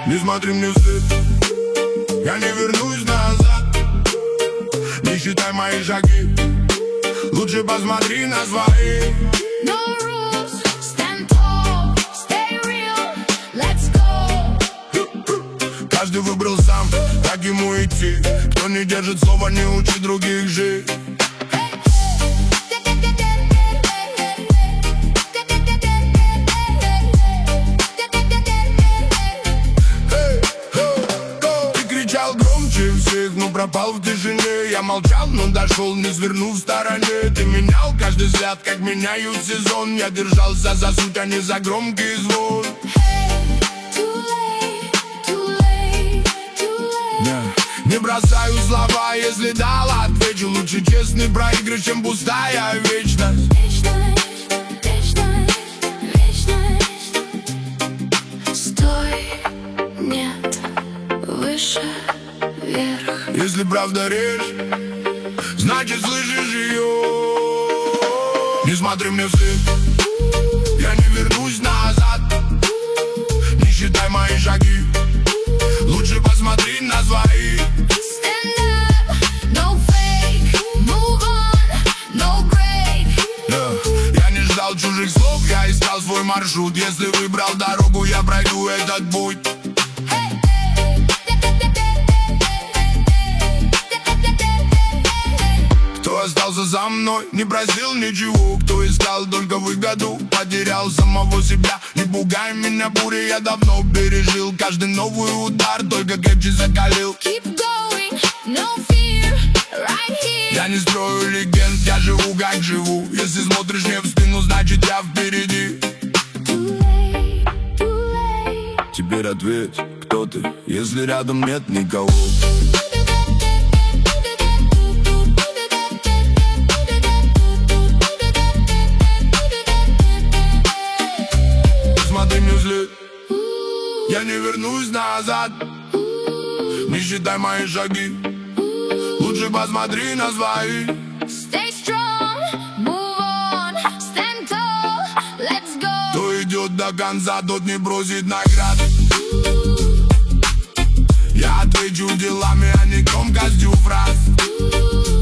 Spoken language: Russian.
Не смотри мне вслед, я не вернусь назад. Не считай мои шаги, лучше посмотри на свои. No rules, stand tall, stay real, let's go. Каждый выбрал сам, как ему идти. Кто не держит слова, не учит других жить. Но пропал в тишине. Я молчал, но дошел, не свернув в стороне. Ты менял каждый взгляд, как меняют сезон. Я держался за суть, а не за громкий звон. Не бросаю слова, если дал, отвечу. Лучше честный проигрыш, чем пустая вечность. Стой, нет, выше. Если правда речь, значит слышишь ее. Не смотри мне вслед, я не вернусь назад. Не считай мои шаги, лучше посмотри на свои. Stand up, no fake, move on, no break. Я не ждал чужих слов, я искал свой маршрут. Если выбрал дорогу, я пройду этот путь. Остался за мной, не просил ничего. Кто искал только выгоду, потерял самого себя. Не пугай меня бурей, я давно пережил. Каждый новый удар только крепче закалил. Keep going, no fear, right here. Я не строю легенд, я живу как живу. Если смотришь мне в спину, значит я впереди. Too late, too late. Теперь ответь, кто ты, если рядом нет никого. Я не вернусь назад. Не считай мои шаги, лучше посмотри на свои. Stay strong, move on, stand tall, let's go. Кто идет до конца, тот не бросит награды. Я отвечу делами, а не громкостью фраз.